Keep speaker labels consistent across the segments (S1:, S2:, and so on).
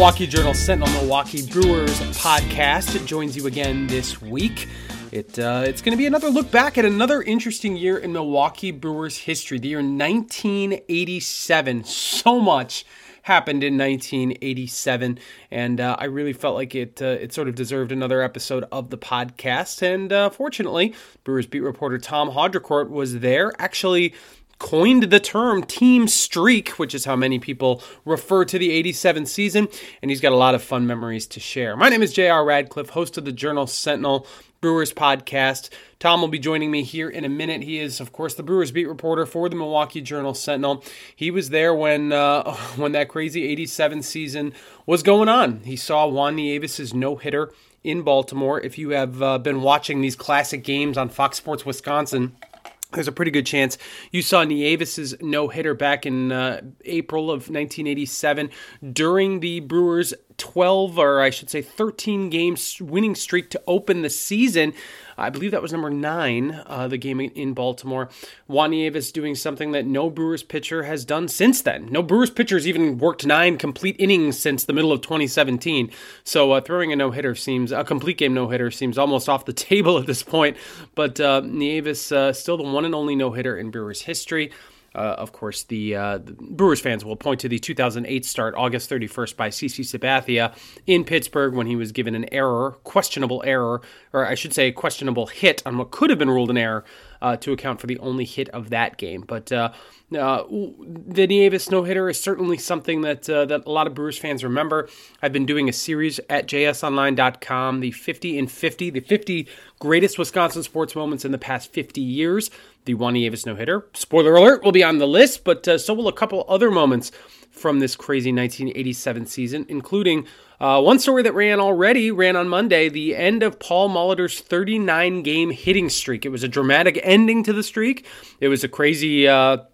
S1: Milwaukee Journal Sentinel Milwaukee Brewers podcast. It joins you again this week. It's going to be another look back at another interesting year in Milwaukee Brewers history, the year 1987. So much happened in 1987, and I really felt like it sort of deserved another episode of the podcast. And fortunately, Brewers beat reporter Tom Haudricourt was there, actually coined the term team streak, which is how many people refer to the 87 season, and he's got a lot of fun memories to share. My name is J.R. Radcliffe, host of the Journal Sentinel Brewers podcast. Tom will be joining me here in a minute. He is, of course, the Brewers beat reporter for the Milwaukee Journal Sentinel. He was there when that crazy 87 season was going on. He saw Juan Nieves' no-hitter in Baltimore. If you have been watching these classic games on Fox Sports Wisconsin, there's a pretty good chance you saw Nieves' no-hitter back in April of 1987 during the Brewers' 13 game winning streak to open the season. I believe that was number 9, the game in Baltimore. Juan Nieves doing something that no Brewers pitcher has done since then. No Brewers pitcher has even worked 9 complete innings since the middle of 2017. So throwing a complete game no-hitter seems almost off the table at this point. But Nieves still the one and only no-hitter in Brewers history. Of course, the Brewers fans will point to the 2008 start, August 31st, by CC Sabathia in Pittsburgh when he was given an questionable hit on what could have been ruled an error to account for the only hit of that game. But the Nieves no-hitter is certainly something that a lot of Brewers fans remember. I've been doing a series at jsonline.com, the 50 in 50, the 50 greatest Wisconsin sports moments in the past 50 years. The Juan Nieves no-hitter, spoiler alert, will be on the list, but so will a couple other moments from this crazy 1987 season, including one story that ran on Monday, the end of Paul Molitor's 39-game hitting streak. It was a dramatic ending to the streak. It was a crazy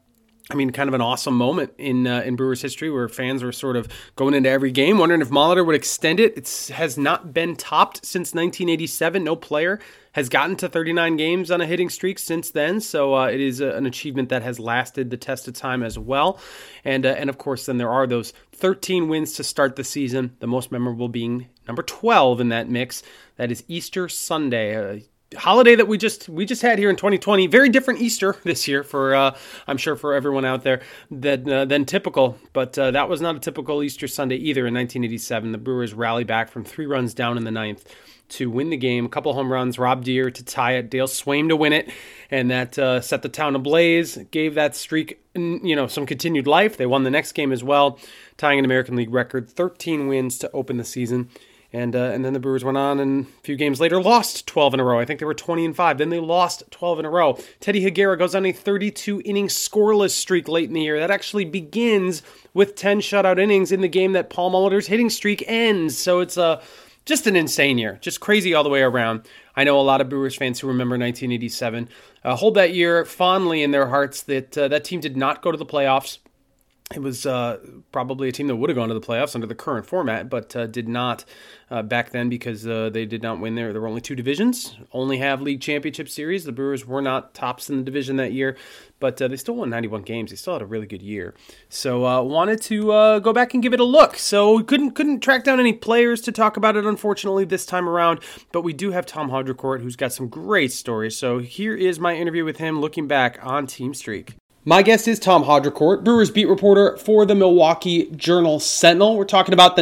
S1: kind of an awesome moment in Brewers history where fans were sort of going into every game, wondering if Molitor would extend it. It has not been topped since 1987. No player has gotten to 39 games on a hitting streak since then, so it is an achievement that has lasted the test of time as well. And of course, then there are those 13 wins to start the season, the most memorable being number 12 in that mix. That is Easter Sunday, holiday that we just had here in 2020. Very different Easter this year for I'm sure for everyone out there than typical, but that was not a typical Easter Sunday either in 1987. The Brewers rally back from 3 runs down in the 9th to win the game. A couple home runs, Rob Deere to tie it, Dale Swaim to win it, and that set the town ablaze, gave that streak some continued life. They won the next game as well, tying an American League record, 13 wins to open the season. And then the Brewers went on and a few games later lost 12 in a row. I think they were 20-5. Then they lost 12 in a row. Teddy Higuera goes on a 32-inning scoreless streak late in the year. That actually begins with 10 shutout innings in the game that Paul Molitor's hitting streak ends. So it's just an insane year. Just crazy all the way around. I know a lot of Brewers fans who remember 1987 hold that year fondly in their hearts. That team did not go to the playoffs. It was probably a team that would have gone to the playoffs under the current format, but did not back then because they did not win there. There were only 2 divisions, only have league championship series. The Brewers were not tops in the division that year, but they still won 91 games. They still had a really good year. So wanted to go back and give it a look. So couldn't track down any players to talk about it, unfortunately, this time around, but we do have Tom Haudricourt, who's got some great stories. So here is my interview with him looking back on Team Streak. My guest is Tom Haudricourt, Brewers beat reporter for the Milwaukee Journal Sentinel. We're talking about the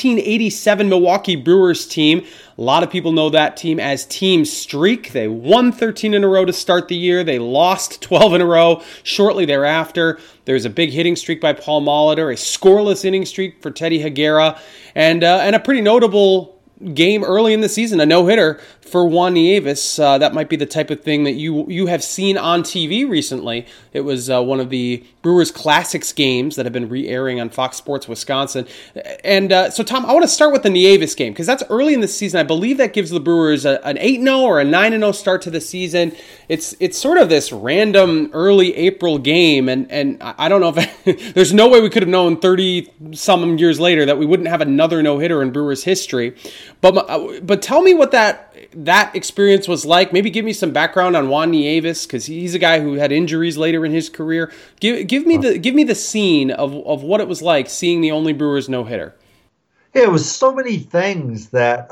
S1: 1987 Milwaukee Brewers team. A lot of people know that team as Team Streak. They won 13 in a row to start the year. They lost 12 in a row shortly thereafter. There's a big hitting streak by Paul Molitor, a scoreless inning streak for Teddy Higuera, and a pretty notable game early in the season, a no-hitter for Juan Nieves. That might be the type of thing that you have seen on TV recently. It was one of the Brewers Classics games that have been re-airing on Fox Sports Wisconsin. And so, Tom, I want to start with the Nieves game because that's early in the season. I believe that gives the Brewers an 8-0 or a 9-0 start to the season. It's sort of this random early April game, and I don't know if there's no way we could have known 30-some years later that we wouldn't have another no-hitter in Brewers history. But tell me what that experience was like. Maybe give me some background on Juan Nieves because he's a guy who had injuries later in his career. Give me the scene of what it was like seeing the only Brewers no-hitter.
S2: It was so many things that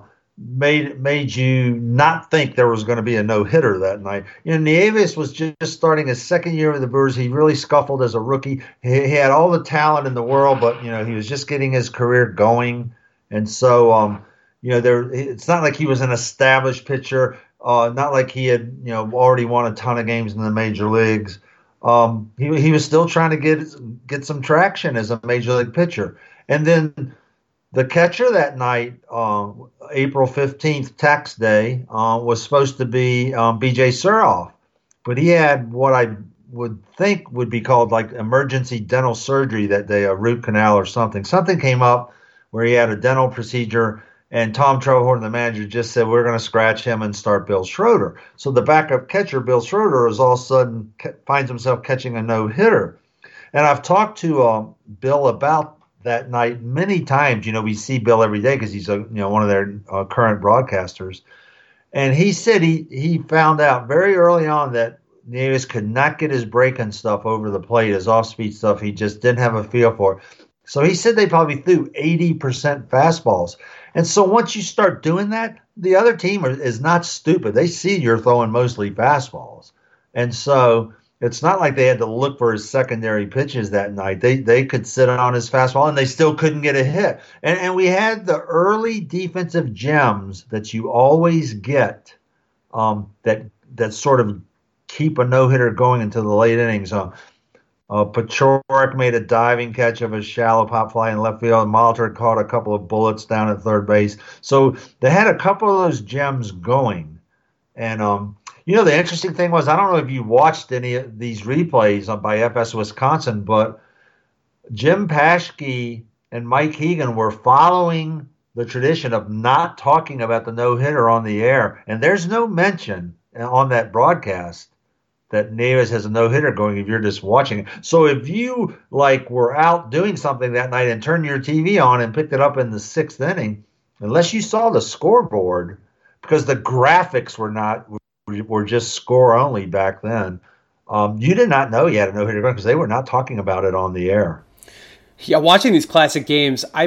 S2: made you not think there was going to be a no-hitter that night. Nieves was just starting his second year with the Brewers. He really scuffled as a rookie. He had all the talent in the world, but he was just getting his career going, and so it's not like he was an established pitcher. Not like he had already won a ton of games in the major leagues. He was still trying to get some traction as a major league pitcher, and then the catcher that night, April 15th, tax day, was supposed to be B.J. Suroff, but he had what I would think would be called like emergency dental surgery that day, a root canal or something. Something came up where he had a dental procedure, and Tom Trelhorn, the manager, just said, we're going to scratch him and start Bill Schroeder. So the backup catcher, Bill Schroeder, is all of a sudden finds himself catching a no-hitter. And I've talked to Bill about that night many times. We see Bill every day because he's one of their current broadcasters, and he said he found out very early on that Nieves could not get his breaking stuff over the plate, his off-speed stuff. He just didn't have a feel for it. So he said they probably threw 80% fastballs, and so once you start doing that, the other team is not stupid. They see you're throwing mostly fastballs, and so it's not like they had to look for his secondary pitches that night. They could sit on his fastball, and they still couldn't get a hit. And we had the early defensive gems that you always get that sort of keep a no-hitter going into the late innings. Paciorek made a diving catch of a shallow pop fly in left field. Molitor caught a couple of bullets down at third base. So they had a couple of those gems going. And the interesting thing was, I don't know if you watched any of these replays by FS Wisconsin, but Jim Paschke and Mike Hegan were following the tradition of not talking about the no-hitter on the air. And there's no mention on that broadcast that Nieves has a no-hitter going if you're just watching it. So if you were out doing something that night and turned your TV on and picked it up in the sixth inning, unless you saw the scoreboard, because the graphics were just score only back then, you did not know you had a no-hitter going because they were not talking about it on the air.
S1: Yeah, watching these classic games, I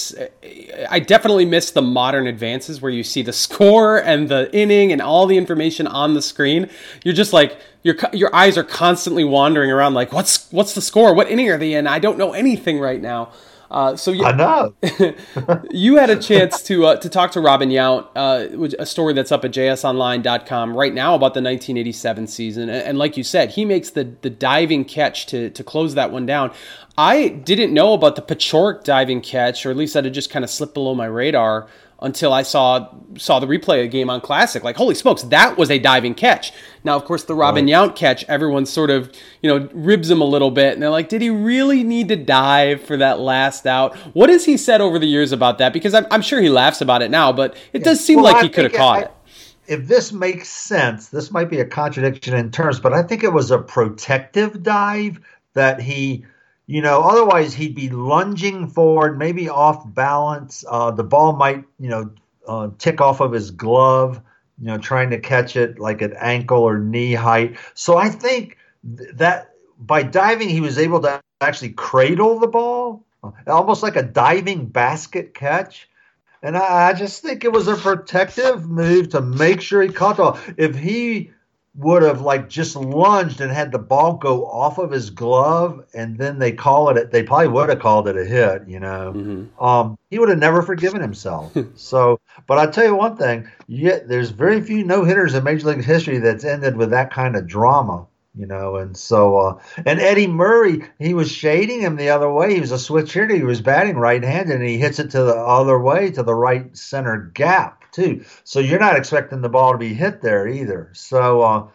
S1: definitely miss the modern advances where you see the score and the inning and all the information on the screen. You're just like, your eyes are constantly wandering around like, what's the score? What inning are they in? I don't know anything right now.
S2: I know.
S1: You had a chance to talk to Robin Yount, a story that's up at jsonline.com right now about the 1987 season. And like you said, he makes the diving catch to close that one down. I didn't know about the Paciorek diving catch, or at least that had just kind of slipped below my radar until I saw the replay of the game on Classic. Like, holy smokes, that was a diving catch. Now, of course, the Robin Yount catch, everyone sort of, ribs him a little bit. And they're like, did he really need to dive for that last out? What has he said over the years about that? Because I'm sure he laughs about it now, but it does seem like he could have caught it.
S2: If this makes sense, this might be a contradiction in terms, but I think it was a protective dive that he... otherwise he'd be lunging forward, maybe off balance. The ball might, tick off of his glove, trying to catch it like at ankle or knee height. So I think that by diving, he was able to actually cradle the ball, almost like a diving basket catch. And I just think it was a protective move to make sure he caught the ball. If he would have just lunged and had the ball go off of his glove and then they probably would have called it a hit, Mm-hmm. He would have never forgiven himself. So, but I'll tell you one thing, there's very few no-hitters in Major League history that's ended with that kind of drama, and so, and Eddie Murray, he was shading him the other way. He was a switch hitter. He was batting right-handed and he hits it to the other way, to the right center gap too. So you're not expecting the ball to be hit there either. So,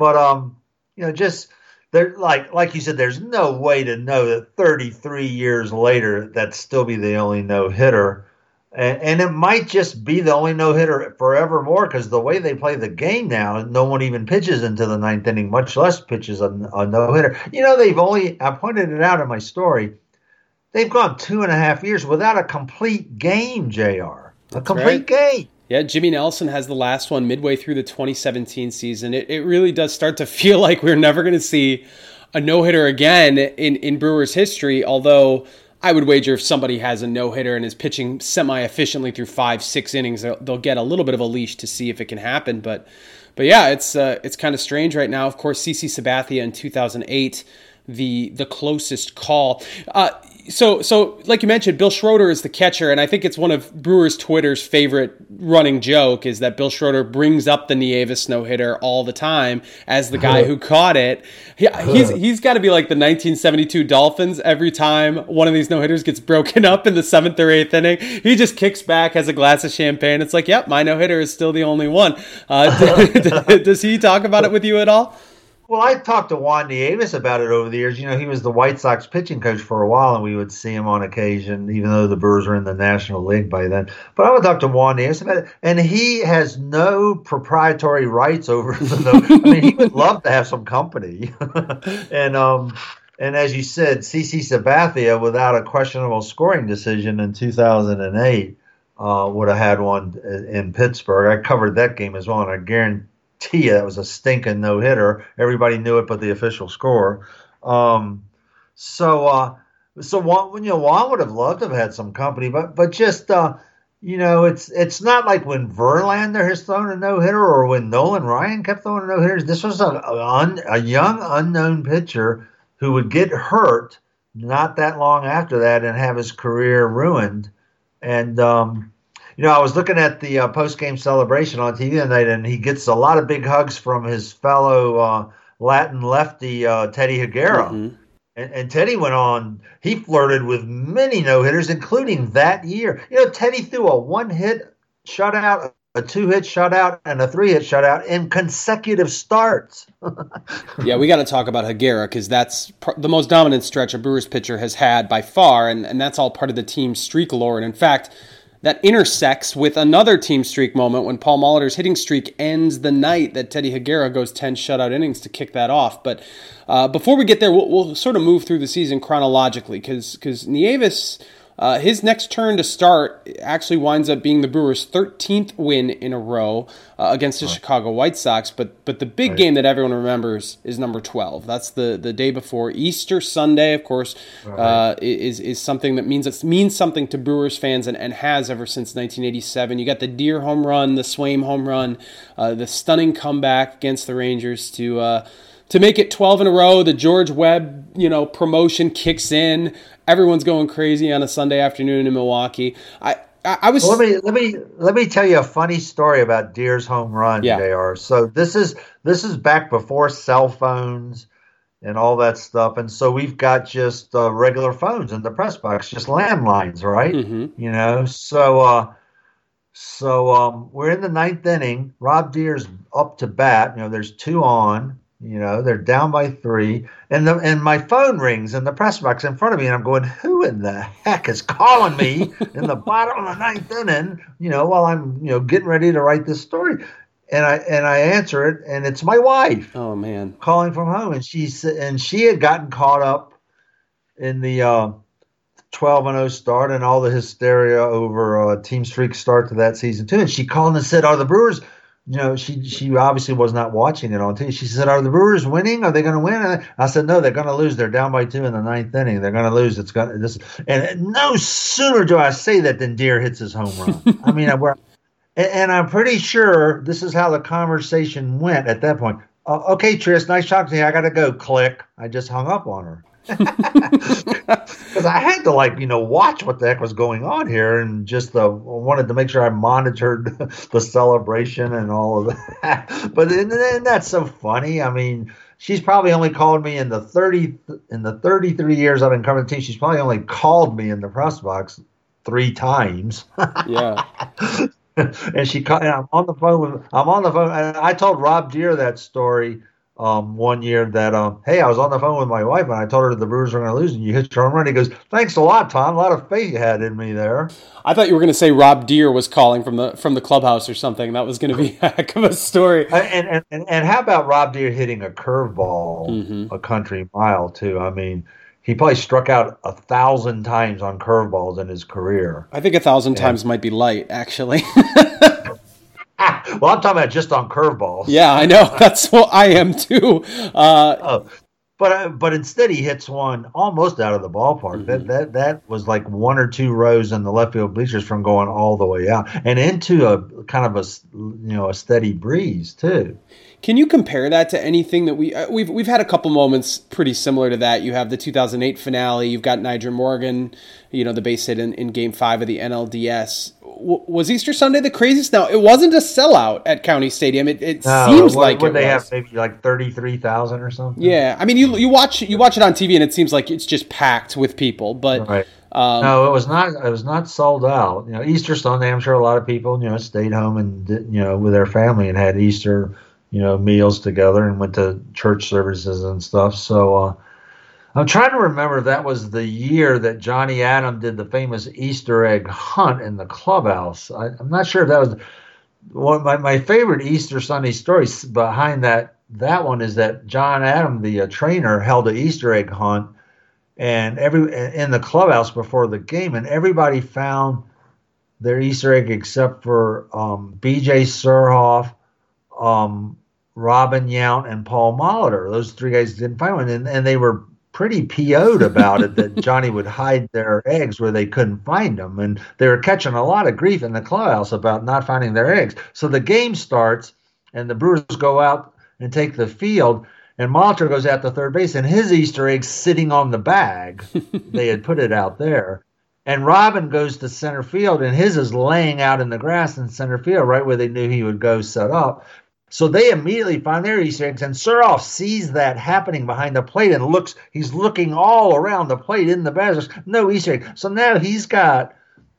S2: just there, like you said, there's no way to know that 33 years later, that'd still be the only no-hitter. And it might just be the only no-hitter forevermore because the way they play the game now, no one even pitches into the ninth inning, much less pitches a no-hitter. I pointed it out in my story, they've gone 2.5 years without a complete game, JR. A complete game.
S1: Yeah, Jimmy Nelson has the last one midway through the 2017 season. It really does start to feel like we're never going to see a no-hitter again in Brewers history, although I would wager if somebody has a no-hitter and is pitching semi-efficiently through 5-6 innings, they'll get a little bit of a leash to see if it can happen. But yeah, it's kind of strange right now. Of course, CC Sabathia in 2008, the closest call. So like you mentioned, Bill Schroeder is the catcher, and I think it's one of Brewers Twitter's favorite running joke is that Bill Schroeder brings up the Nieves no-hitter all the time as the guy who caught it. He's got to be like the 1972 Dolphins. Every time one of these no-hitters gets broken up in the 7th or 8th inning, he just kicks back, has a glass of champagne. It's like, yep, my no-hitter is still the only one. Does he talk about it with you at all?
S2: Well, I talked to Juan Nieves about it over the years. You know, he was the White Sox pitching coach for a while, and we would see him on occasion, even though the Brewers were in the National League by then. But I would talk to Juan Nieves about it, and he has no proprietary rights over the. I mean, he would love to have some company, and as you said, CC Sabathia, without a questionable scoring decision in 2008, would have had one in Pittsburgh. I covered that game as well, and I guarantee that was a stinking no-hitter. Everybody knew it but the official score. So Juan would have loved to have had some company, but just it's not like when Verlander has thrown a no-hitter or when Nolan Ryan kept throwing a no-hitters. This was a young unknown pitcher who would get hurt not that long after that and have his career ruined. And I was looking at the post-game celebration on TV tonight, and he gets a lot of big hugs from his fellow Latin lefty, Teddy Higuera. Mm-hmm. And Teddy went on, he flirted with many no-hitters, including that year. You know, Teddy threw a 1-hit shutout, a 2-hit shutout, and a 3-hit shutout in consecutive starts.
S1: Yeah, we got to talk about Higuera because that's the most dominant stretch a Brewers pitcher has had by far, and that's all part of the team's streak lore. And in fact, that intersects with another team streak moment when Paul Molitor's hitting streak ends the night that Teddy Higuera goes 10 shutout innings to kick that off. But before we get there, we'll sort of move through the season chronologically because Nieves, his next turn to start actually winds up being the Brewers' 13th win in a row against the Chicago White Sox. But the big game that everyone remembers is number 12. That's the day before Easter Sunday, of course, is something that means something to Brewers fans and has ever since 1987. You got the Deer home run, the Swaim home run, the stunning comeback against the Rangers to make it 12 in a row. The George Webb, promotion kicks in. Everyone's going crazy on a Sunday afternoon in Milwaukee. I was.
S2: Well, let me tell you a funny story about Deer's home run, JR. So this is back before cell phones and all that stuff, and so we've got just regular phones in the press box, just landlines, right? Mm-hmm. So we're in the 9th inning. Rob Deer's up to bat. There's 2 on. They're down by 3, and my phone rings in the press box in front of me, and I'm going, who in the heck is calling me in the bottom of the 9th inning? While I'm getting ready to write this story, and I answer it, and it's my wife.
S1: Oh man,
S2: calling from home, and she had gotten caught up in the 12-0 start and all the hysteria over a team streak start to that season too, and she called and said, "Are the Brewers?" She obviously was not watching it on TV. She said, "Are the Brewers winning? Are they going to win?" I said, "No, they're going to lose. They're down by 2 in the 9th inning. They're going to lose. And no sooner do I say that than Deer hits his home run. I mean, and I'm pretty sure this is how the conversation went at that point. Okay, Tris, nice talking to you. I got to go. Click. I just hung up on her. Because I had to watch what the heck was going on here, and just wanted to make sure I monitored the celebration and all of that. But and that's so funny. I mean, she's probably only called me in the 33 years I've been covering the team. She's probably only called me in the press box 3 times.
S1: Yeah.
S2: And I'm on the phone. And I told Rob Deer that story. One year that, hey, I was on the phone with my wife and I told her that the Brewers were going to lose and you hit your home run. He goes, "Thanks a lot, Tom. A lot of faith you had in me there."
S1: I thought you were going to say Rob Deer was calling from the clubhouse or something. That was going to be a heck of a story.
S2: And how about Rob Deer hitting a curveball a country mile too? I mean, he probably struck out 1,000 times on curveballs in his career.
S1: I think 1,000 times might be light, actually.
S2: Well, I'm talking about just on curveballs.
S1: Yeah, I know. That's what I am too.
S2: but instead he hits one almost out of the ballpark.
S1: Mm-hmm.
S2: That was like one or two rows in the left field bleachers from going all the way out and into a kind of a steady breeze too.
S1: Can you compare that to anything that we've had a couple moments pretty similar to that? You have the 2008 finale. You've got Nyjer Morgan, the base hit in Game 5 of the NLDS. Was Easter Sunday the craziest? No, it wasn't a sellout at County Stadium. It seems like
S2: would they have maybe like 33,000 or something?
S1: Yeah, I mean you watch it on TV and it seems like it's just packed with people, but.
S2: Right. No, it was not. It was not sold out. Easter Sunday, I'm sure a lot of people, stayed home and with their family and had Easter, meals together and went to church services and stuff. So I'm trying to remember if that was the year that Johnny Adam did the famous Easter egg hunt in the clubhouse. I'm not sure if that was one of my favorite Easter Sunday stories behind that one is that John Adam, the trainer, held an Easter egg hunt and in the clubhouse before the game, and everybody found their Easter egg except for B.J. Surhoff, Robin Yount, and Paul Molitor. Those three guys didn't find one, and they were pretty PO'd about it that Johnny would hide their eggs where they couldn't find them, and they were catching a lot of grief in the clubhouse about not finding their eggs. So the game starts, and the Brewers go out and take the field, and Molitor goes out to third base, and his Easter egg's sitting on the bag. They had put it out there. And Robin goes to center field, and his is laying out in the grass in center field, right where they knew he would go set up. So they immediately find their Easter eggs, and Surhoff sees that happening behind the plate and he's looking all around the plate in the bag. There's no Easter egg. So now he's got,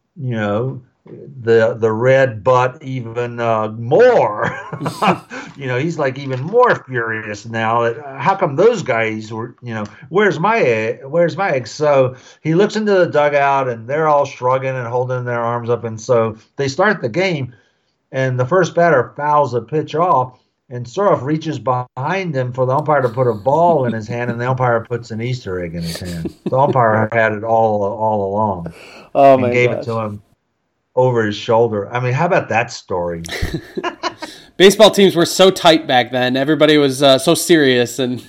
S2: the red butt even more. He's like even more furious now. How come those guys were, where's my egg? So he looks into the dugout and they're all shrugging and holding their arms up. And so they start the game and the first batter fouls a pitch off and Surhoff reaches behind him for the umpire to put a ball in his hand and the umpire puts an Easter egg in his hand. The umpire had it all along.
S1: Oh my
S2: gave it to him over his shoulder. I mean, how about that story?
S1: Baseball teams were so tight back then. Everybody was so serious, and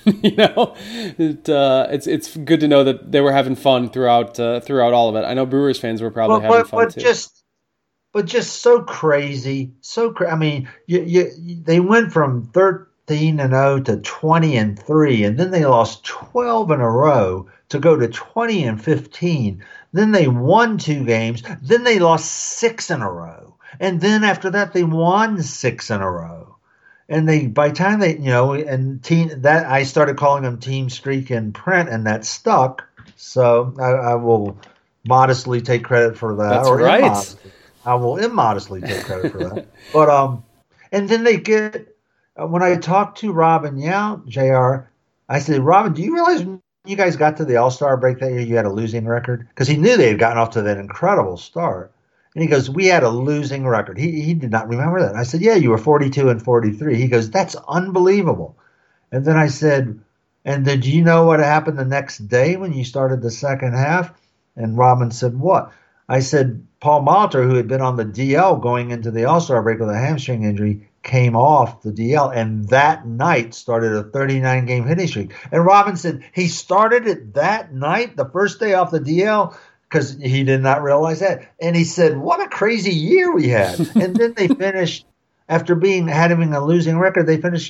S1: it's good to know that they were having fun throughout all of it. I know Brewers fans were probably having fun too.
S2: But just so crazy, I mean, they went from 13-0 to 20-3, and then they lost 12 in a row to go to 20-15. Then they won 2 games. Then they lost 6 in a row. And then after that, they won 6 in a row. And by the time I started calling them Team Streak in print, and that stuck. So I will modestly take credit for that.
S1: That's right.
S2: I will immodestly take credit for that. But and then they get when I talked to Robin Yount, JR, I said, Robin, do you realize when you guys got to the All-Star break that year you had a losing record? Because he knew they had gotten off to that incredible start. And he goes, we had a losing record. He did not remember that. I said, yeah, you were 42-43. He goes, that's unbelievable. And then I said, and did you know what happened the next day when you started the second half? And Robin said, what? I said, Paul Molitor, who had been on the DL going into the All-Star break with a hamstring injury, came off the DL, and that night started a 39-game hitting streak. And Robin said he started it that night, the first day off the DL, because he did not realize that. And he said, what a crazy year we had. And then they finished, after having a losing record, they finished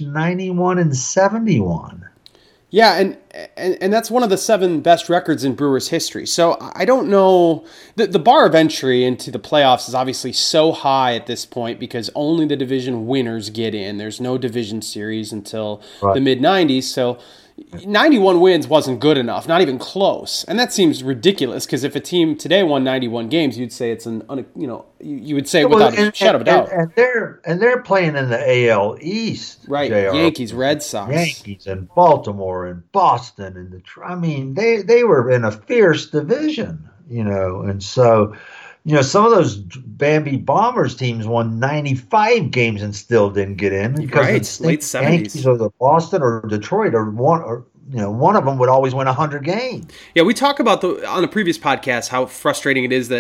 S2: 91-71.
S1: Yeah, and that's one of the 7 best records in Brewers history. So I don't know. The bar of entry into the playoffs is obviously so high at this point because only the division winners get in. There's no division series until the mid-90s. So 91 wins wasn't good enough, not even close. And that seems ridiculous because if a team today won 91 games, you'd say it's you would say without a shadow of a doubt.
S2: And they're playing in the AL East,
S1: right? JR. Yankees, Red Sox,
S2: Yankees, and Baltimore, and Boston, and they were in a fierce division, and so. Some of those Bambi Bombers teams won 95 games and still didn't get in because
S1: late 70s.
S2: Yankees or the Boston or Detroit one of them would always win 100 games.
S1: Yeah, we talk about on the previous podcast how frustrating it is that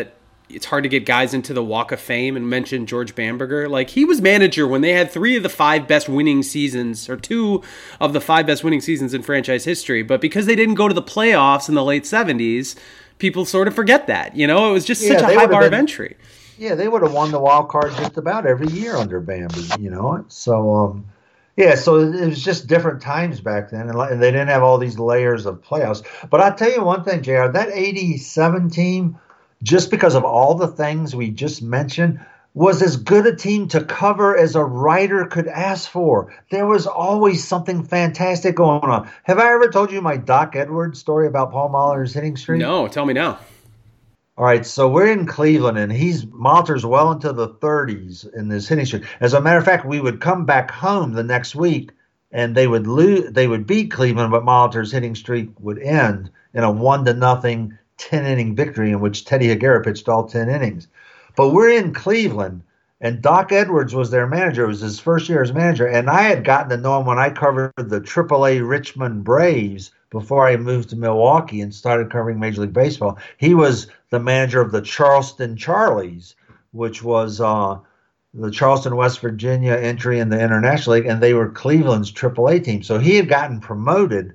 S1: it's hard to get guys into the Walk of Fame and mention George Bamberger. Like, he was manager when they had 3 of the 5 best winning seasons, or 2 of the 5 best winning seasons in franchise history. But because they didn't go to the playoffs in the late 70s, people sort of forget that. You know, it was just such a high bar of entry.
S2: Yeah, they would have won the wild card just about every year under Bambi, you know. So, so it was just different times back then, and they didn't have all these layers of playoffs. But I'll tell you one thing, JR, that 87 team, just because of all the things we just mentioned, was as good a team to cover as a writer could ask for. There was always something fantastic going on. Have I ever told you my Doc Edwards story about Paul Molitor's hitting streak?
S1: No, tell me now.
S2: All right, so we're in Cleveland, and Molitor's well into the 30s in this hitting streak. As a matter of fact, we would come back home the next week, and they would beat Cleveland, but Molitor's hitting streak would end in a 1-0 10-inning victory in which Teddy Higuera pitched all 10 innings. But we're in Cleveland, and Doc Edwards was their manager. It was his first year as manager, and I had gotten to know him when I covered the AAA Richmond Braves before I moved to Milwaukee and started covering Major League Baseball. He was the manager of the Charleston Charlies, which was the Charleston, West Virginia entry in the International League, and they were Cleveland's AAA team. So he had gotten promoted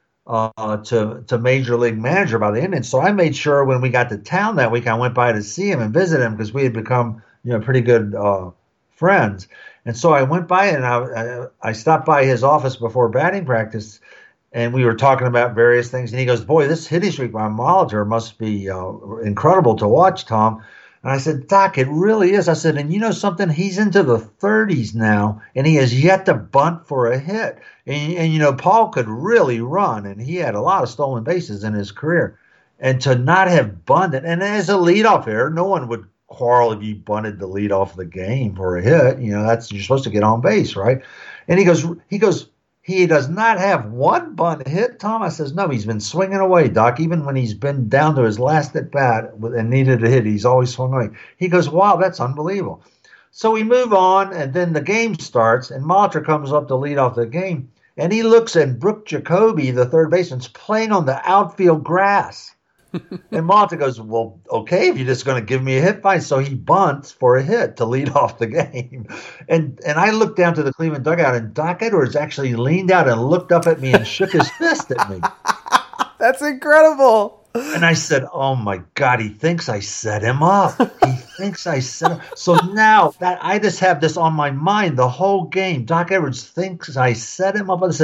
S2: to Major League manager by the Indians. So I made sure when we got to town that week, I went by to see him and visit him because we had become pretty good friends. And so I went by and I stopped by his office before batting practice, and we were talking about various things. And he goes, "Boy, this hitting streak by Molitor must be incredible to watch, Tom." And I said, "Doc, it really is." I said, "And you know something? He's into the 30s now, and he has yet to bunt for a hit. And Paul could really run, and he had a lot of stolen bases in his career. And to not have bunted, and as a leadoff hitter, no one would quarrel if you bunted the lead off the game for a hit. You're supposed to get on base, right?" And he goes, "He does not have one bunt hit, Tom." I says, "No, he's been swinging away, Doc. Even when he's been down to his last at bat and needed a hit, he's always swung away." He goes, "Wow, that's unbelievable." So we move on, and then the game starts, and Molitor comes up to lead off the game, and he looks at Brooke Jacoby, the third baseman, playing on the outfield grass. And Molitor goes, "Well, okay, if you're just going to give me a hit, fine." So he bunts for a hit to lead off the game. And I looked down to the Cleveland dugout, and Doc Edwards actually leaned out and looked up at me and shook his fist at me.
S1: That's incredible.
S2: And I said, "Oh, my God, he thinks I set him up. He thinks I set him." So now that I just have this on my mind the whole game. Doc Edwards thinks I set him up. And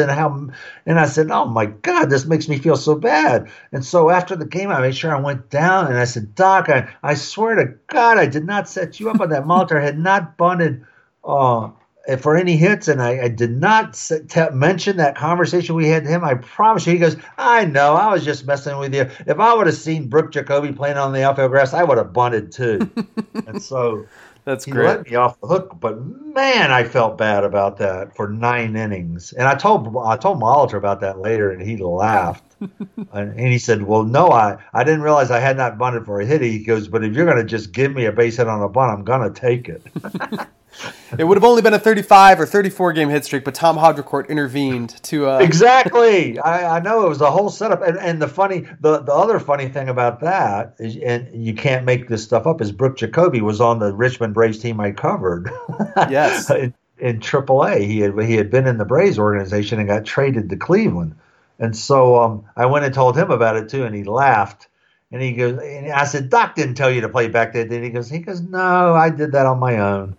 S2: I said, "Oh, my God, this makes me feel so bad." And so after the game, I made sure I went down and I said, "Doc, I swear to God, I did not set you up on that. Molitor had not bunted for any hits, and I did not mention that conversation we had to him. I promise you." He goes, "I know, I was just messing with you. If I would have seen Brooke Jacoby playing on the outfield grass, I would have bunted too." And so
S1: that's
S2: he
S1: great.
S2: let me off the hook, but man, I felt bad about that for 9 innings. And I told Molitor about that later, and he laughed. And he said, "Well, no, I didn't realize I had not bunted for a hit." He goes, "But if you're going to just give me a base hit on a bunt, I'm going to take it."
S1: It would have only been a 35 or 34 game hit streak, but Tom Haudricourt intervened to
S2: Exactly. I know it was a whole setup. And the other funny thing about that is, and you can't make this stuff up, is Brooke Jacoby was on the Richmond Braves team I covered.
S1: Yes.
S2: in AAA. He had been in the Braves organization and got traded to Cleveland. And so I went and told him about it too, and he laughed. And he goes, and I said, "Doc didn't tell you to play back there, did he?" He goes, "No, I did that on my own."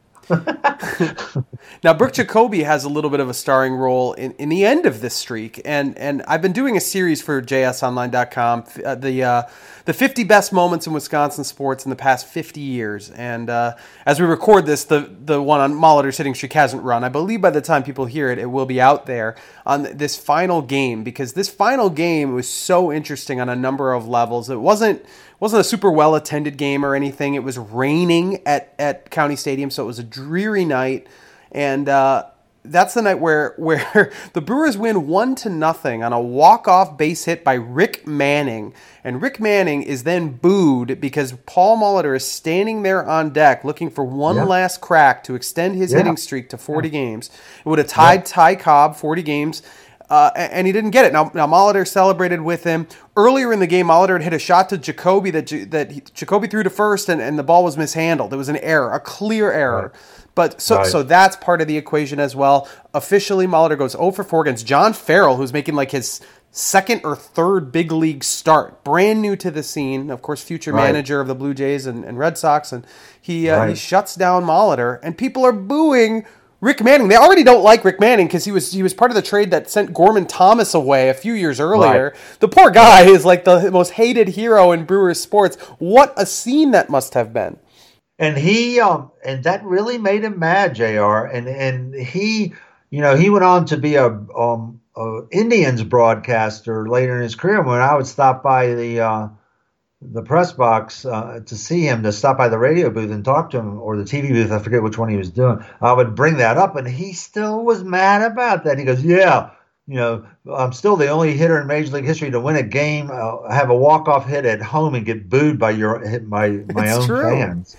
S1: Now, Brooke Jacoby has a little bit of a starring role in the end of this streak, and I've been doing a series for JSOnline.com, the 50 best moments in Wisconsin sports in the past 50 years. And as we record this, the one on Molitor's hitting streak hasn't run. I believe by the time people hear it, it will be out there on this final game, because this final game was so interesting on a number of levels. It wasn't a super well-attended game or anything. It was raining at County Stadium, so it was a dreary night. And that's the night where the Brewers win 1-0 on a walk-off base hit by Rick Manning. And Rick Manning is then booed because Paul Molitor is standing there on deck looking for one last crack to extend his hitting streak to 40 games. It would have tied Ty Cobb 40 games.
S3: and he didn't get it. Now Molitor celebrated with him. Earlier in the game, Molitor had hit a shot to Jacoby that Jacoby threw to first, and the ball was mishandled. It was an error, a clear error. Right. But so that's part of the equation as well. Officially, Molitor goes 0 for 4 against John Farrell, who's making like his second or third big league start, brand new to the scene. Of course, future manager of the Blue Jays and Red Sox, and he shuts down Molitor, and people are booing Rick Manning. They already don't like Rick Manning because he was part of the trade that sent Gorman Thomas away a few years earlier. Right. The poor guy is like the most hated hero in Brewers sports. What a scene that must have been.
S2: And he and that really made him mad, JR. And he, he went on to be a Indians broadcaster later in his career. When I would stop by the press box to see him, to stop by the radio booth and talk to him, or the TV booth, I forget which one he was doing, I would bring that up, and he still was mad about that. He goes, yeah, I'm still the only hitter in Major League history to win a game, have a walk-off hit at home and get booed by my own fans.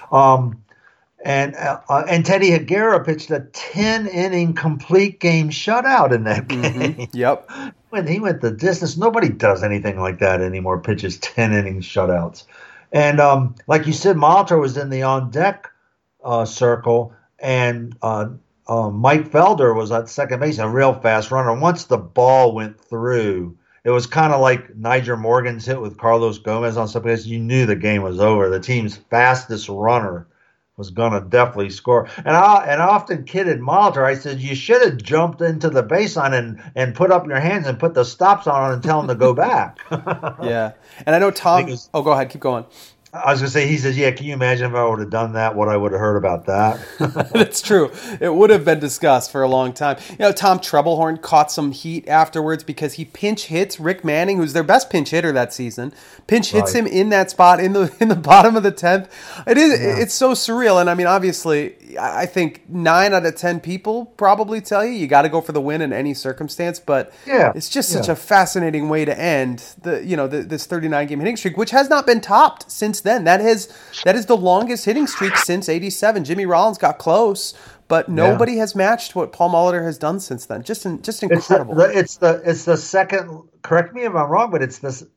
S2: And Teddy Higuera pitched a 10-inning complete game shutout in that game.
S3: Mm-hmm. Yep.
S2: When he went the distance, nobody does anything like that anymore, pitches 10-inning shutouts. And like you said, Molitor was in the on-deck circle, and Mike Felder was at second base, a real fast runner. Once the ball went through, it was kind of like Niger Morgan's hit with Carlos Gomez on some place. You knew the game was over. The team's fastest runner was going to definitely score. And I often kidded Molitor. I said, you should have jumped into the baseline and put up your hands and put the stops on and tell him to go back.
S3: Yeah. And I know Tom. Go ahead. Keep going.
S2: I was going to say, he says, yeah, can you imagine if I would have done that, what I would have heard about that?
S3: That's true. It would have been discussed for a long time. Tom Trebelhorn caught some heat afterwards because he pinch hits Rick Manning, who's their best pinch hitter that season. Pinch hits him in that spot in the bottom of the 10th. It's so surreal. And I mean, obviously, I think 9 out of 10 people probably tell you got to go for the win in any circumstance. But it's just such a fascinating way to end this 39-game hitting streak, which has not been topped since then. That is the longest hitting streak since '87. Jimmy Rollins got close, but nobody has matched what Paul Molitor has done since then. Just incredible.
S2: It's the second. Correct me if I'm wrong, but it's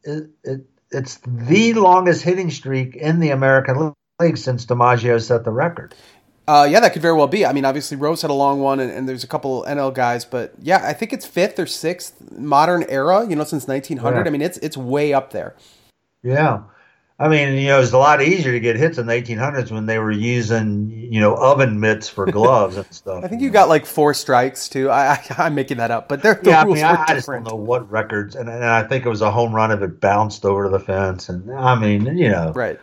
S2: the longest hitting streak in the American League since DiMaggio set the record.
S3: Yeah, that could very well be. I mean, obviously Rose had a long one, and there's a couple NL guys, but yeah, I think it's 5th or 6th modern era. Since 1900. Yeah. I mean, it's way up there.
S2: Yeah. I mean, it was a lot easier to get hits in the 1800s when they were using, oven mitts for gloves and stuff.
S3: I think you got like 4 strikes too. I'm making that up, but the rules were different.
S2: I just don't know what records, and I think it was a home run if it bounced over to the fence, and I mean,
S3: right.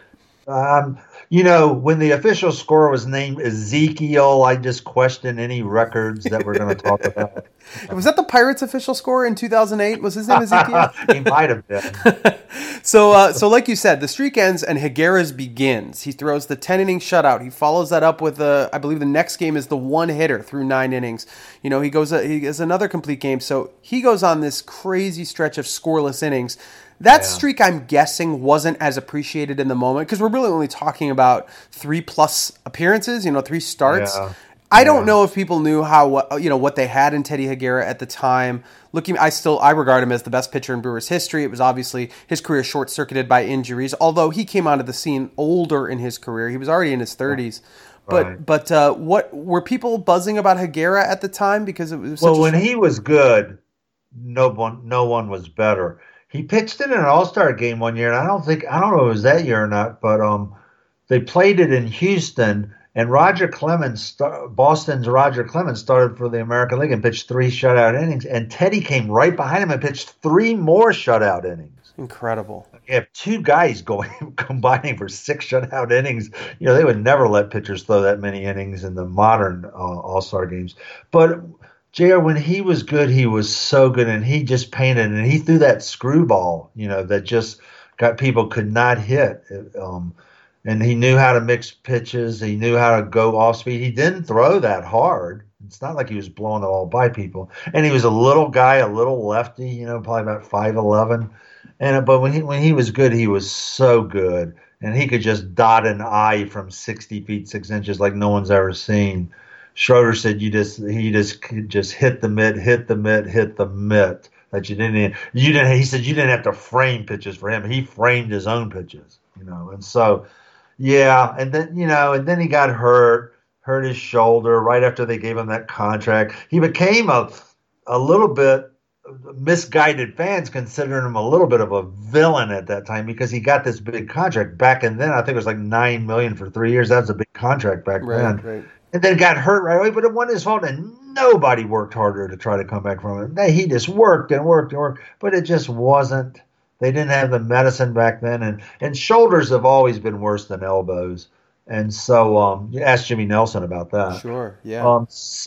S2: When the official score was named Ezekiel, I just questioned any records that we're going to talk about.
S3: Was that the Pirates official score in 2008? Was his name Ezekiel?
S2: He might have been.
S3: So like you said, the streak ends and Higuera's begins. He throws the 10-inning shutout. He follows that up with I believe the next game is the one-hitter through 9 innings. He has another complete game. So he goes on this crazy stretch of scoreless innings. That streak, I'm guessing, wasn't as appreciated in the moment because we're really only talking about 3+ appearances, 3 starts. Yeah. I don't know if people knew what they had in Teddy Higuera at the time. I regard him as the best pitcher in Brewers history. It was obviously his career short-circuited by injuries, although he came onto the scene older in his career. He was already in his 30s. Right. But what were people buzzing about Higuera at the time because it was
S2: when he was good, no one was better. He pitched in an All-Star game one year, and I don't know if it was that year or not, but they played it in Houston, and Boston's Roger Clemens started for the American League and pitched 3 shutout innings, and Teddy came right behind him and pitched 3 more shutout innings.
S3: Incredible.
S2: You have 2 guys combining for 6 shutout innings. They would never let pitchers throw that many innings in the modern All-Star games. But JR, when he was good, he was so good, and he just painted, and he threw that screwball, that just got people could not hit. And he knew how to mix pitches. He knew how to go off speed. He didn't throw that hard. It's not like he was blowing the ball by people. And he was a little guy, a little lefty, probably about 5'11". But when he was good, he was so good, and he could just dot an I from 60 feet 6 inches like no one's ever seen. Schroeder said he just hit the mitt, hit the mitt, hit the mitt. That he said you didn't have to frame pitches for him. He framed his own pitches, And so, yeah, and then he got hurt his shoulder right after they gave him that contract. He became a little bit misguided. Fans considering him a little bit of a villain at that time because he got this big contract back, and then I think it was like $9 million for 3 years. That was a big contract back then. Right. And then got hurt right away, but it wasn't his fault, and nobody worked harder to try to come back from it. He just worked and worked and worked, but it just wasn't. They didn't have the medicine back then, and shoulders have always been worse than elbows. And so, you asked Jimmy Nelson about that.
S3: Sure, yeah.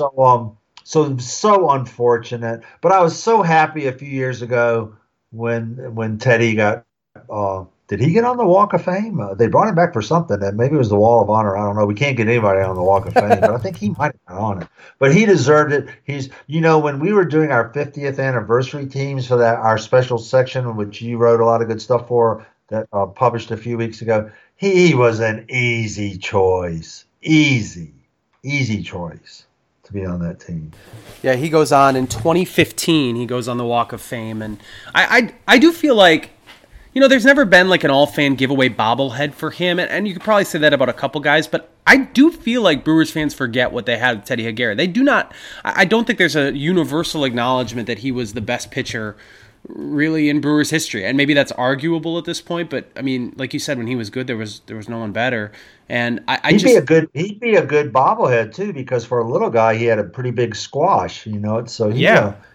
S2: So unfortunate. But I was so happy a few years ago when Teddy got. Did he get on the Walk of Fame? They brought him back for something. That maybe it was the Wall of Honor. I don't know. We can't get anybody on the Walk of Fame, but I think he might have got on it. But he deserved it. When we were doing our 50th anniversary teams for our special section, which you wrote a lot of good stuff for, that published a few weeks ago. He was an easy choice. Easy choice to be on that team.
S1: Yeah, he goes on in 2015. He goes on the Walk of Fame, and I do feel like, there's never been like an all-fan giveaway bobblehead for him, and you could probably say that about a couple guys, but I do feel like Brewers fans forget what they had with Teddy Higuera. They do not. I don't think there's a universal acknowledgement that he was the best pitcher really in Brewers history, and maybe that's arguable at this point. But I mean, like you said, when he was good, there was no one better. And he'd be a good
S2: bobblehead too, because for a little guy, he had a pretty big squash. So he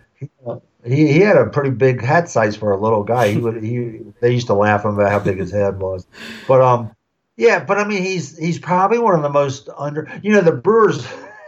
S2: had a pretty big head size for a little guy. They used to laugh about how big his head was, but I mean, he's probably one of the most the Brewers.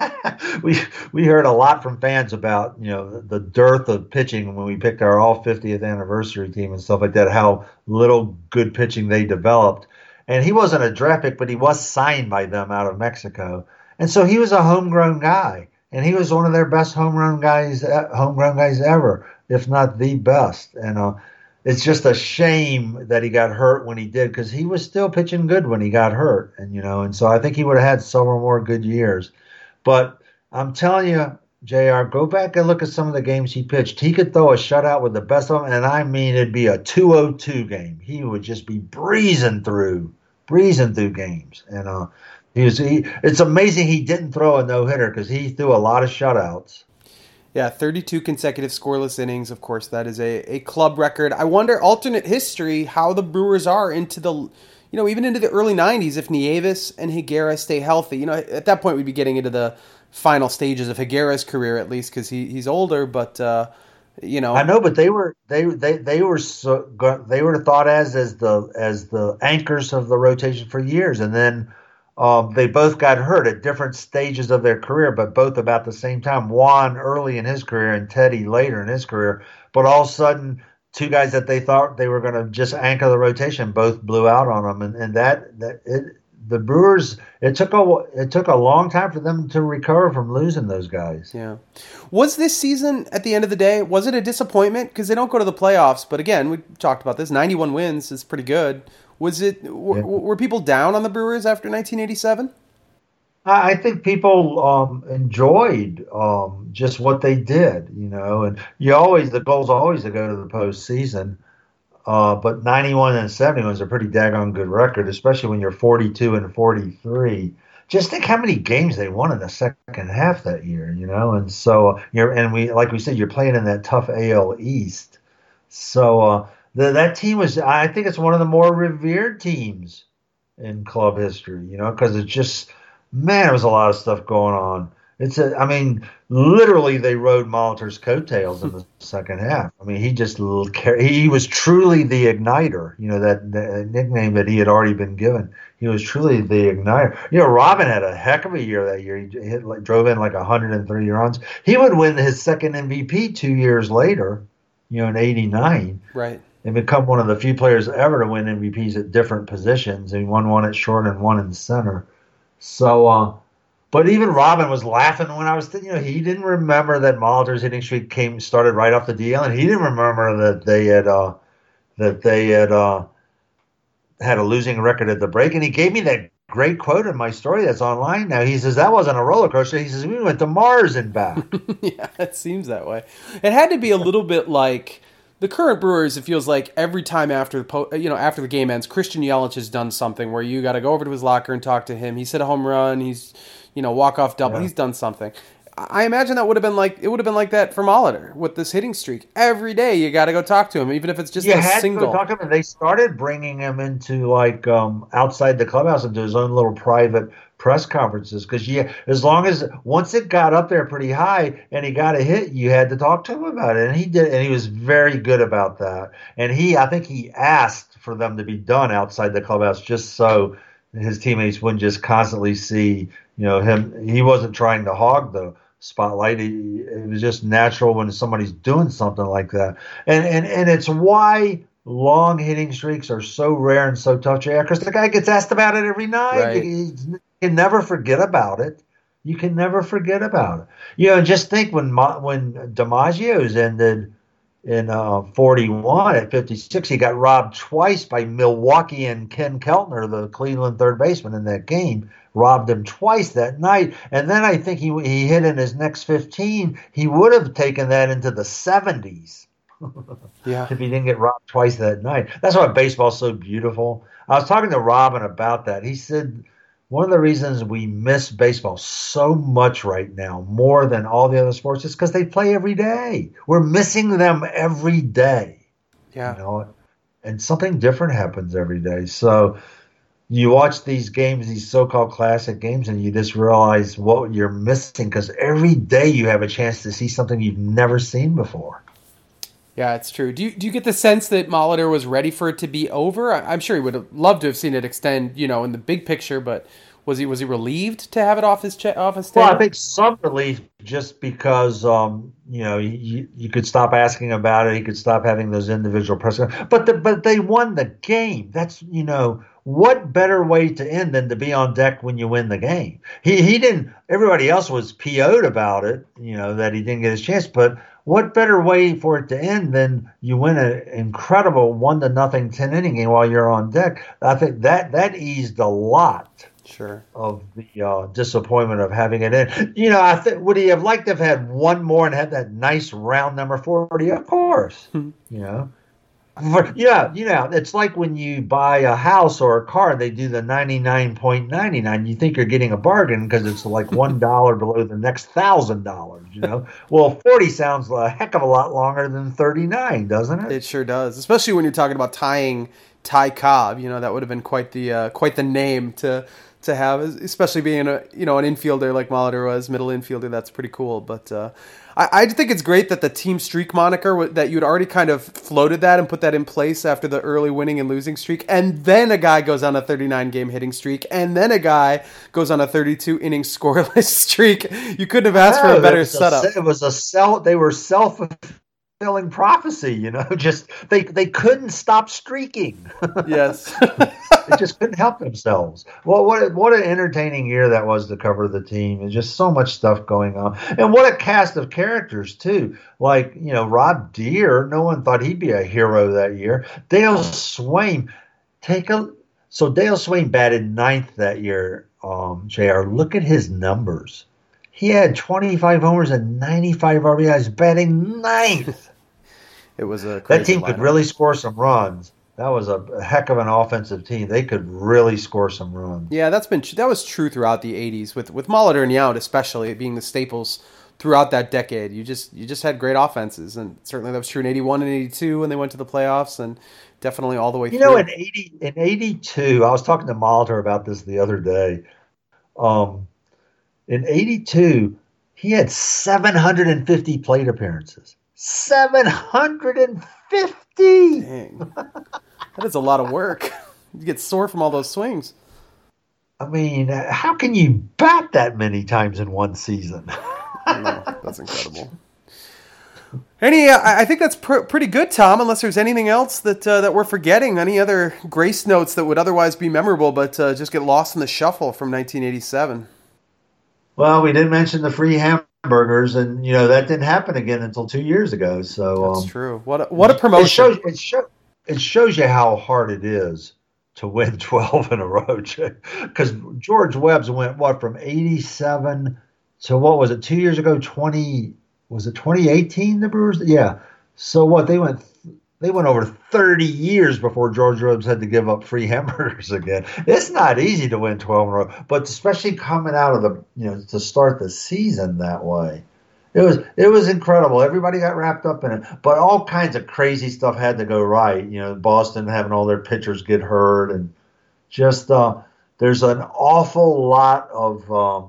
S2: we heard a lot from fans about the dearth of pitching when we picked our all 50th anniversary team and stuff like that. How little good pitching they developed, and he wasn't a draft pick, but he was signed by them out of Mexico, and so he was a homegrown guy, and he was one of their best homegrown guys ever, if not the best. And it's just a shame that he got hurt when he did, because he was still pitching good when he got hurt, and so I think he would have had several more good years. But I'm telling you, JR, go back and look at some of the games he pitched. He could throw a shutout with the best of them, and I mean it'd be a 202 game. He would just be breezing through games. And it's amazing he didn't throw a no-hitter, because he threw a lot of shutouts.
S3: Yeah, 32 consecutive scoreless innings. Of course, that is a club record. I wonder, alternate history, how the Brewers are into the... even into the early 90s, if Nieves and Higuera stay healthy. At that point, we'd be getting into the final stages of Higuera's career, at least, because he's older. But I
S2: know, but they were thought as the anchors of the rotation for years, and then they both got hurt at different stages of their career, but both about the same time. Juan early in his career and Teddy later in his career. But all of a sudden, two guys that they thought they were going to just anchor the rotation both blew out on them, and the Brewers, it took a long time for them to recover from losing those guys.
S3: Yeah. Was this season, at the end of the day, was it a disappointment? Because they don't go to the playoffs, but again, we talked about this. 91 wins is pretty good. Were people down on the Brewers after 1987?
S2: I think people enjoyed just what they did, and the goal's always to go to the postseason. But 91 and 71 is a pretty daggone good record, especially when you're 42 and 43. Just think how many games they won in the second half that year, And so like we said, you're playing in that tough AL East. So that team was, I think it's one of the more revered teams in club history, because it's just. Man, there was a lot of stuff going on. Literally they rode Molitor's coattails in the second half. I mean, he was truly the igniter, that nickname that he had already been given. He was truly the igniter. Robin had a heck of a year that year. He drove in like 130 runs. He would win his second MVP 2 years later, in 89.
S3: Right.
S2: And become one of the few players ever to win MVPs at different positions. He won one at short and one in center. So, but even Robin was laughing when I was, he didn't remember that Molitor's hitting streak started right off the DL, and he didn't remember that they had had a losing record at the break. And he gave me that great quote in my story that's online now. He says, that wasn't a roller coaster. He says, we went to Mars and back.
S3: Yeah, it seems that way. It had to be a little bit like the current Brewers. It feels like every time after the game ends, Christian Yelich has done something where you got to go over to his locker and talk to him. He's hit a home run. He's, walk-off double. Yeah. He's done something. I imagine it would have been like that for Molitor with this hitting streak. Every day you got to go talk to him, even if it's just a single.
S2: To go talk to him. And they started bringing him into outside the clubhouse into his own little private press conferences because once it got up there pretty high and he got a hit, you had to talk to him about it, and he did, and he was very good about that. And I think he asked for them to be done outside the clubhouse just so his teammates wouldn't just constantly see him. He wasn't trying to hog the spotlight. It was just natural when somebody's doing something like that. And it's why long hitting streaks are so rare and so tough, because the guy gets asked about it every night.
S3: Right.
S2: You can never forget about it. You can never forget about it. Just think when DiMaggio's ended in 41 at 56, he got robbed twice by Milwaukee and Ken Keltner, the Cleveland third baseman in that game. Robbed him twice that night. And then I think he hit in his next 15. He would have taken that into the 70s.
S3: Yeah.
S2: If he didn't get robbed twice that night. That's why baseball's so beautiful. I was talking to Robin about that. He said one of the reasons we miss baseball so much right now, more than all the other sports, is because they play every day. We're missing them every day.
S3: Yeah.
S2: And something different happens every day. So you watch these games, these so-called classic games, and you just realize what you're missing because every day you have a chance to see something you've never seen before.
S3: Yeah, it's true. Do you get the sense that Molitor was ready for it to be over? I'm sure he would have loved to have seen it extend, in the big picture, but was he relieved to have it off his table?
S2: Well, I think some relief just because you could stop asking about it. He could stop having those individual press. But they won the game. That's what better way to end than to be on deck when you win the game? He didn't. Everybody else was PO'd about it. That he didn't get his chance, but. What better way for it to end than you win an incredible 1-0 10-inning game while you're on deck? I think that eased a lot.
S3: Sure. Of
S2: the disappointment of having it in. I think would he have liked to have had one more and had that nice round number 40? Of course. It's like when you buy a house or a car, they do the 99.99. You think you're getting a bargain because it's like $1 below the next $1,000. Well, 40 sounds a heck of a lot longer than 39, doesn't it?
S3: It sure does, especially when you're talking about tying Ty Cobb. That would have been quite the name to have, especially being an infielder like Molitor was, middle infielder. That's pretty cool, but. I think it's great that the team streak moniker, that you'd already kind of floated that and put that in place after the early winning and losing streak, and then a guy goes on a 39-game hitting streak, and then a guy goes on a 32-inning scoreless streak. You couldn't have asked for a better setup.
S2: They were self-fulfilling prophecy, just they couldn't stop streaking.
S3: Yes.
S2: They just couldn't help themselves. Well, what an entertaining year that was to cover the team. There's just so much stuff going on. And what a cast of characters, too. Like, Rob Deere, no one thought he'd be a hero that year. Dale Swain, so Dale Swain batted ninth that year, JR. Look at his numbers. He had 25 homers and 95 RBIs batting ninth.
S3: It was a crazy
S2: That team
S3: lineup.
S2: could really score some runs. That was a heck of an offensive team. They could really score some runs.
S3: Yeah, that was true throughout the 80s with Molitor and Yount especially being the staples throughout that decade. You just had great offenses, and certainly that was true in 81 and 82 when they went to the playoffs, and definitely all the way through.
S2: In 82, I was talking to Molitor about this the other day. In 82, he had 750 plate appearances. 750!
S3: Dang. That is a lot of work. You get sore from all those swings.
S2: I mean, how can you bat that many times in one season?
S3: No, that's incredible. I think that's pretty good, Tom, unless there's anything else that we're forgetting. Any other grace notes that would otherwise be memorable but just get lost in the shuffle from 1987?
S2: Well, we did mention the free hamburgers, and that didn't happen again until 2 years ago. So
S3: that's true. What a promotion!
S2: It shows you how hard it is to win 12 in a row. Because George Webb's went, what, from 87 to what was it, 2 years ago, 2018, the Brewers? Yeah. So what, they went over 30 years before George Webb's had to give up free hamburgers again. It's not easy to win 12 in a row, but especially coming out of to start the season that way. It was incredible. Everybody got wrapped up in it, but all kinds of crazy stuff had to go right. Boston having all their pitchers get hurt, and just there's an awful lot of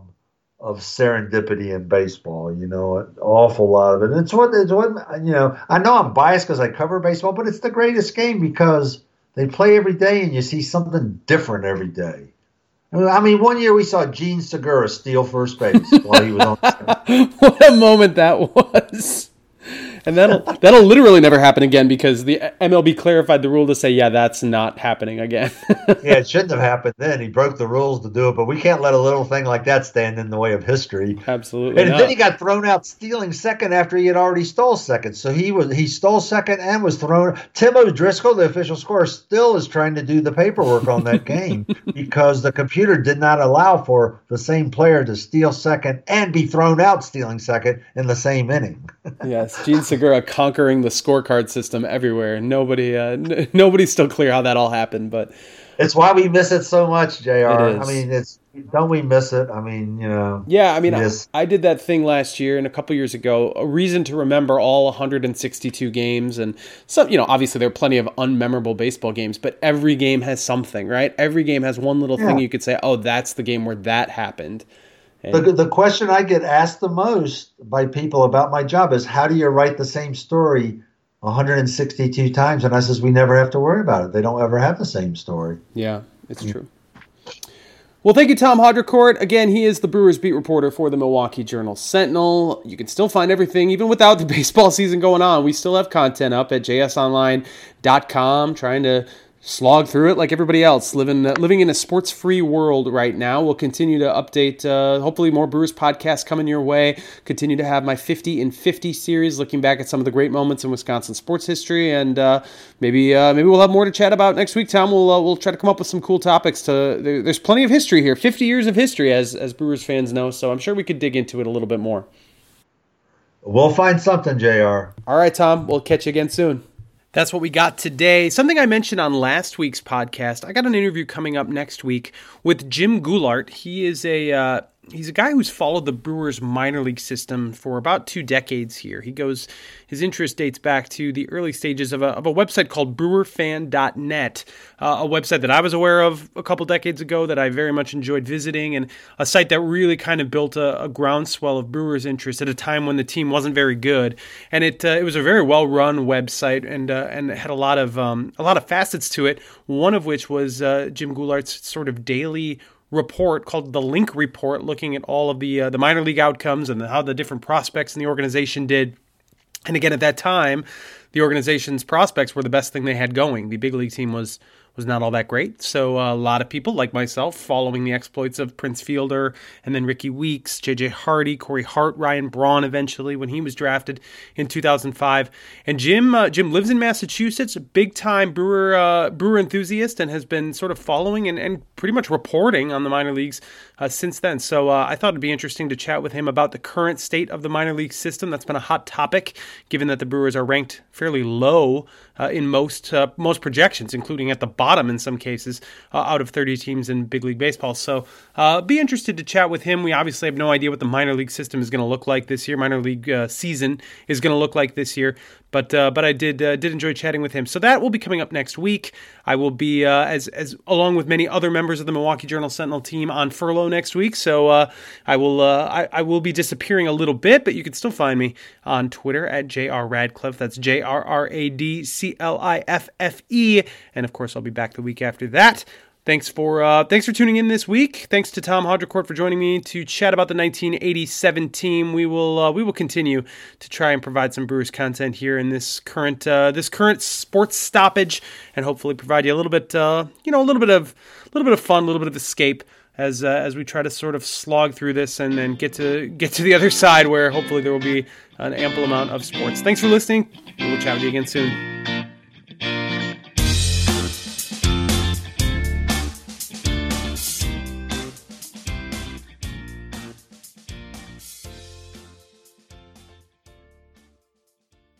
S2: serendipity in baseball. An awful lot of it. And it's what I know I'm biased because I cover baseball, but it's the greatest game because they play every day and you see something different every day. I mean, one year we saw Gene Segura steal first base while he was on the screen.
S1: What a moment that was. And that'll literally never happen again because the MLB clarified the rule to say, yeah, that's not happening again.
S2: Yeah, it shouldn't have happened then. He broke the rules to do it, but we can't let a little thing like that stand in the way of history.
S1: Absolutely
S2: And
S1: not.
S2: then he got thrown out stealing second after he had already stole second. So he stole second and was thrown. Tim O'Driscoll, the official scorer, still is trying to do the paperwork on that game because the computer did not allow for the same player to steal second and be thrown out stealing second in the same inning.
S1: Yes, Gene Segura conquering the scorecard system everywhere. Nobody's still clear how that all happened, but
S2: it's why we miss it so much, JR.
S1: It is.
S2: I mean, don't we miss it? I mean,
S1: Yeah, I mean, I did that thing last year and a couple years ago. A reason to remember all 162 games, and some, obviously there are plenty of unmemorable baseball games, but every game has something, right? Every game has one little thing you could say, oh, that's the game where that happened.
S2: The question I get asked the most by people about my job is, how do you write the same story 162 times? And I says, we never have to worry about it. They don't ever have the same story.
S1: Yeah, it's true. Well, thank you, Tom Haudricourt. Again, he is the Brewers beat reporter for the Milwaukee Journal-Sentinel. You can still find everything, even without the baseball season going on. We still have content up at jsonline.com, trying to slog through it like everybody else, living in a sports-free world right now. We'll continue to update, hopefully more Brewers podcasts coming your way. Continue to have my 50 in 50 series, looking back at some of the great moments in Wisconsin sports history, and maybe we'll have more to chat about next week, Tom. We'll try to come up with some cool topics. There's plenty of history here, 50 years of history, as Brewers fans know, so I'm sure we could dig into it a little bit more.
S2: We'll find something, JR.
S1: All right, Tom. We'll catch you again soon. That's what we got today. Something I mentioned on last week's podcast, I got an interview coming up next week with Jim Goulart. He is he's a guy who's followed the Brewers minor league system for about 2 decades here. His interest dates back to the early stages of a website called brewerfan.net, a website that I was aware of a couple decades ago that I very much enjoyed visiting, and a site that really kind of built a groundswell of Brewers interest at a time when the team wasn't very good. And it was a very well-run website and had a lot of facets to it, one of which was Jim Goulart's sort of daily report called the Link Report, looking at all of the minor league outcomes and how the different prospects in the organization did. And again, at that time, the organization's prospects were the best thing they had going. The big league team was not all that great. So a lot of people, like myself, following the exploits of Prince Fielder and then Ricky Weeks, J.J. Hardy, Corey Hart, Ryan Braun eventually when he was drafted in 2005. And Jim lives in Massachusetts, a big-time Brewer enthusiast, and has been sort of following and pretty much reporting on the minor leagues since then. So I thought it'd be interesting to chat with him about the current state of the minor league system. That's been a hot topic, given that the Brewers are ranked fairly low in most projections, including at the bottom in some cases, out of 30 teams in big league baseball. So be interested to chat with him. We obviously have no idea what the minor league system is going to look like this year. Minor league season is going to look like this year. But I did enjoy chatting with him. So that will be coming up next week. I will be, as along with many other members of the Milwaukee Journal-Sentinel team, on furlough next week. So I will be disappearing a little bit, but you can still find me on Twitter at JRRadcliffe. That's JRRADCLIFFE. And of course, I'll be back the week after that. Thanks for tuning in this week. Thanks to Tom Haudricourt for joining me to chat about the 1987 team. We will continue to try and provide some Brewers content here in this current sports stoppage, and hopefully provide you a little bit of fun, a little bit of escape as we try to sort of slog through this and then get to the other side where hopefully there will be an ample amount of sports. Thanks for listening. We will chat with you again soon.